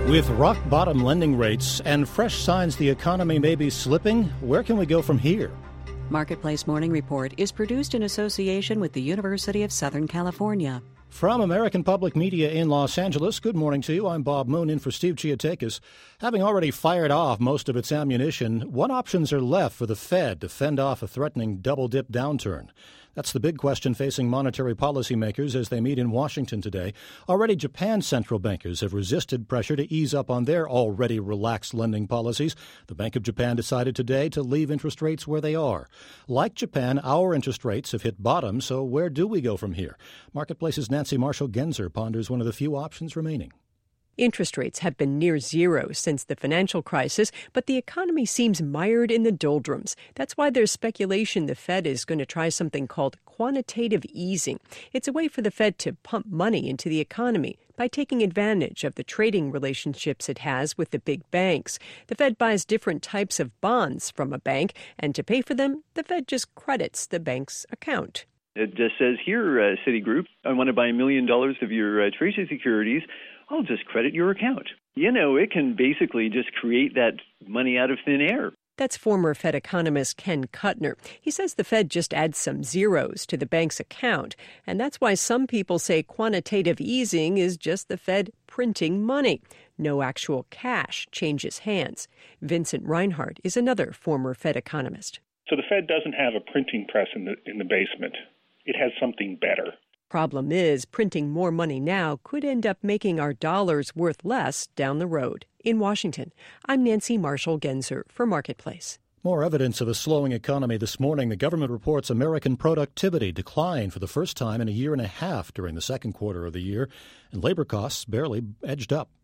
With rock-bottom lending rates and fresh signs the economy may be slipping, where can we go from here? Marketplace Morning Report is produced in association with the University of Southern California. From American Public Media in Los Angeles, good morning to you. I'm Bob Moon in for Steve Chiatakis. Having already fired off most of its ammunition, what options are left for the Fed to fend off a threatening double-dip downturn? That's the big question facing monetary policymakers as they meet in Washington today. Already, Japan's central bankers have resisted pressure to ease up on their already relaxed lending policies. The Bank of Japan decided today to leave interest rates where they are. Like Japan, our interest rates have hit bottom, so where do we go from here? Marketplace's Nancy Marshall-Genzer ponders one of the few options remaining. Interest rates have been near zero since the financial crisis, but the economy seems mired in the doldrums. That's why there's speculation the Fed is going to try something called quantitative easing. It's a way for the Fed to pump money into the economy by taking advantage of the trading relationships it has with the big banks. The Fed buys different types of bonds from a bank, and to pay for them, the Fed just credits the bank's account. It just says here, Citigroup, I want to buy $1 million of your Treasury securities. I'll just credit your account. You know, it can basically just create that money out of thin air. That's former Fed economist Ken Kuttner. He says the Fed just adds some zeros to the bank's account, and that's why some people say quantitative easing is just the Fed printing money. No actual cash changes hands. Vincent Reinhart is another former Fed economist. So the Fed doesn't have a printing press in the basement. It has something better. Problem is, printing more money now could end up making our dollars worth less down the road. In Washington, I'm Nancy Marshall-Genzer for Marketplace. More evidence of a slowing economy this morning. The government reports American productivity declined for the first time in a year and a half during the second quarter of the year, and labor costs barely edged up.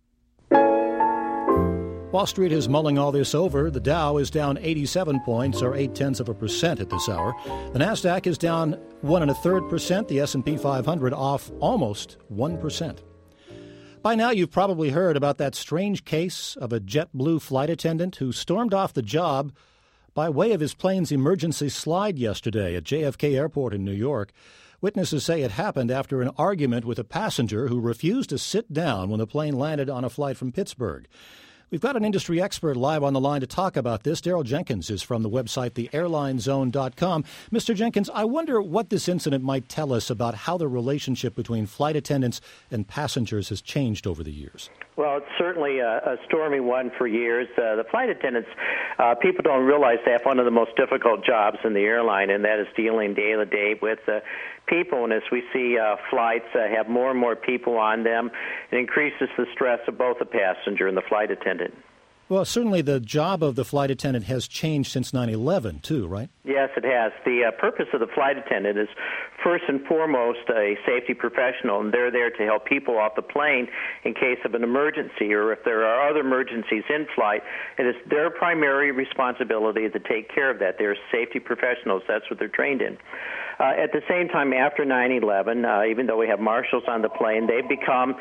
Wall Street is mulling all this over. The Dow is down 87 points, or 0.8% at this hour. The Nasdaq is down 1.33%. The S&P 500 off almost 1%. By now, you've probably heard about that strange case of a JetBlue flight attendant who stormed off the job by way of his plane's emergency slide yesterday at JFK Airport in New York. Witnesses say it happened after an argument with a passenger who refused to sit down when the plane landed on a flight from Pittsburgh. We've got an industry expert live on the line to talk about this. Daryl Jenkins is from the website theairlinezone.com. Mr. Jenkins, I wonder what this incident might tell us about how the relationship between flight attendants and passengers has changed over the years. Well, it's certainly a stormy one for years. The flight attendants, people don't realize they have one of the most difficult jobs in the airline, and that is dealing day to day with people. And as we see flights have more and more people on them, it increases the stress of both the passenger and the flight attendant. Well, certainly the job of the flight attendant has changed since 9/11, too, right? Yes, it has. The purpose of the flight attendant is first and foremost a safety professional, and they're there to help people off the plane in case of an emergency, or if there are other emergencies in flight. It is their primary responsibility to take care of that. They're safety professionals. That's what they're trained in. At the same time, after 9/11, even though we have marshals on the plane, they've become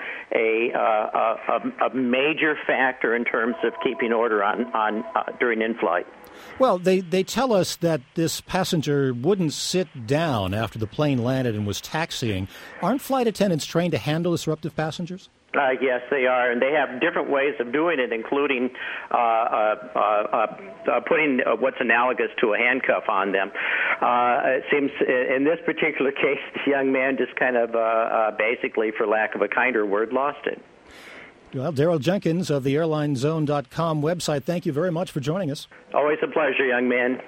a major factor in terms of keeping order on during in-flight. Well, they tell us that this passenger wouldn't sit down after the plane landed and was taxiing. Aren't flight attendants trained to handle disruptive passengers? Yes, they are, and they have different ways of doing it, including putting what's analogous to a handcuff on them. It seems in this particular case, the young man just kind of basically, for lack of a kinder word, lost it. Well, Daryl Jenkins of the airlinezone.com website, thank you very much for joining us. Always a pleasure, young man.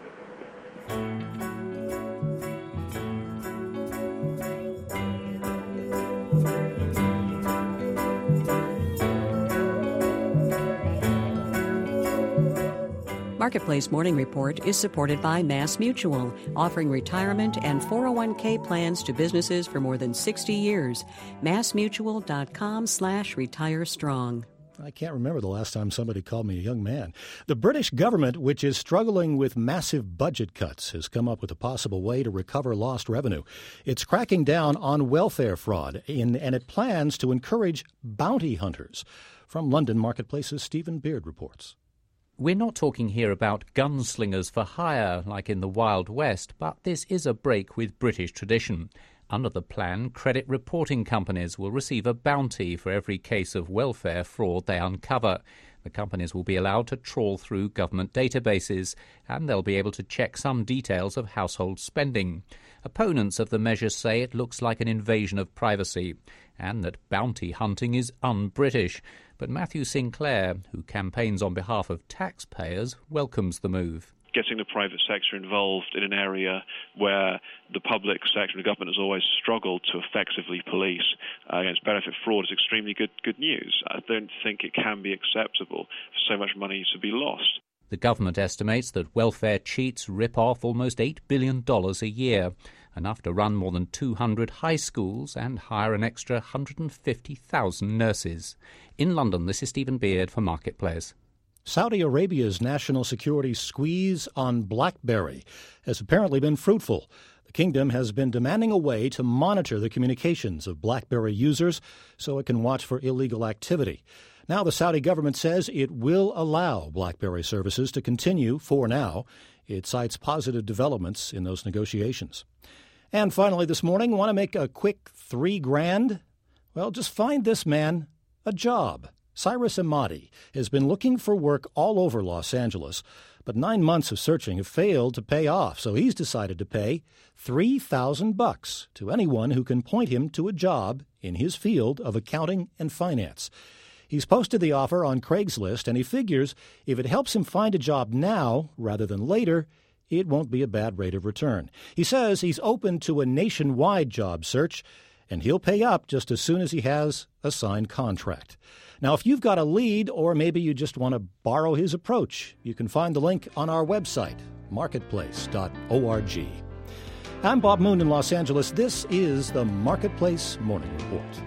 Marketplace Morning Report is supported by Mass Mutual, offering retirement and 401k plans to businesses for more than 60 years. MassMutual.com/retirestrong. I can't remember the last time somebody called me a young man. The British government, which is struggling with massive budget cuts, has come up with a possible way to recover lost revenue. It's cracking down on welfare fraud, and it plans to encourage bounty hunters. From London, Marketplace's Stephen Beard reports. We're not talking here about gunslingers for hire like in the Wild West, but this is a break with British tradition. Under the plan, credit reporting companies will receive a bounty for every case of welfare fraud they uncover. The companies will be allowed to trawl through government databases, and they'll be able to check some details of household spending. Opponents of the measure say it looks like an invasion of privacy, and that bounty hunting is un-British. But Matthew Sinclair, who campaigns on behalf of taxpayers, welcomes the move. Getting the private sector involved in an area where the public sector and the government has always struggled to effectively police against benefit fraud is extremely good news. I don't think it can be acceptable for so much money to be lost. The government estimates that welfare cheats rip off almost $8 billion a year, enough to run more than 200 high schools and hire an extra 150,000 nurses. In London, this is Stephen Beard for Marketplace. Saudi Arabia's national security squeeze on BlackBerry has apparently been fruitful. The kingdom has been demanding a way to monitor the communications of BlackBerry users so it can watch for illegal activity. Now the Saudi government says it will allow BlackBerry services to continue for now. It cites positive developments in those negotiations. And finally this morning, want to make a quick $3,000? Well, just find this man a job. Cyrus Amadi has been looking for work all over Los Angeles, but 9 months of searching have failed to pay off, so he's decided to pay $3,000 to anyone who can point him to a job in his field of accounting and finance. He's posted the offer on Craigslist, and he figures if it helps him find a job now rather than later, it won't be a bad rate of return. He says he's open to a nationwide job search, and he'll pay up just as soon as he has a signed contract. Now, if you've got a lead, or maybe you just want to borrow his approach, you can find the link on our website, marketplace.org. I'm Bob Moon in Los Angeles. This is the Marketplace Morning Report.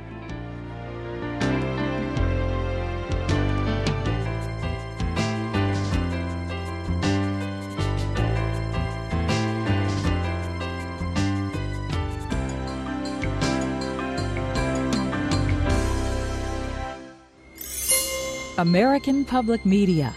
American Public Media.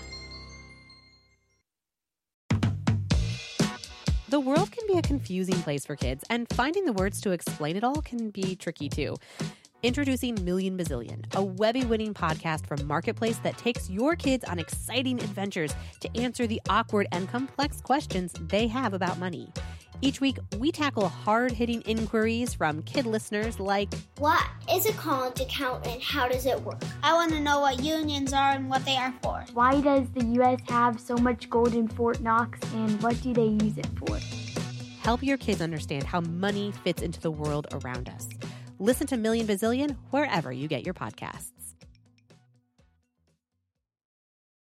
The world can be a confusing place for kids, and finding the words to explain it all can be tricky too. Introducing Million Bazillion, a Webby-winning podcast from Marketplace that takes your kids on exciting adventures to answer the awkward and complex questions they have about money. Each week, we tackle hard-hitting inquiries from kid listeners like, what is a college account and how does it work? I want to know what unions are and what they are for. Why does the U.S. have so much gold in Fort Knox, and what do they use it for? Help your kids understand how money fits into the world around us. Listen to Million Bazillion wherever you get your podcasts.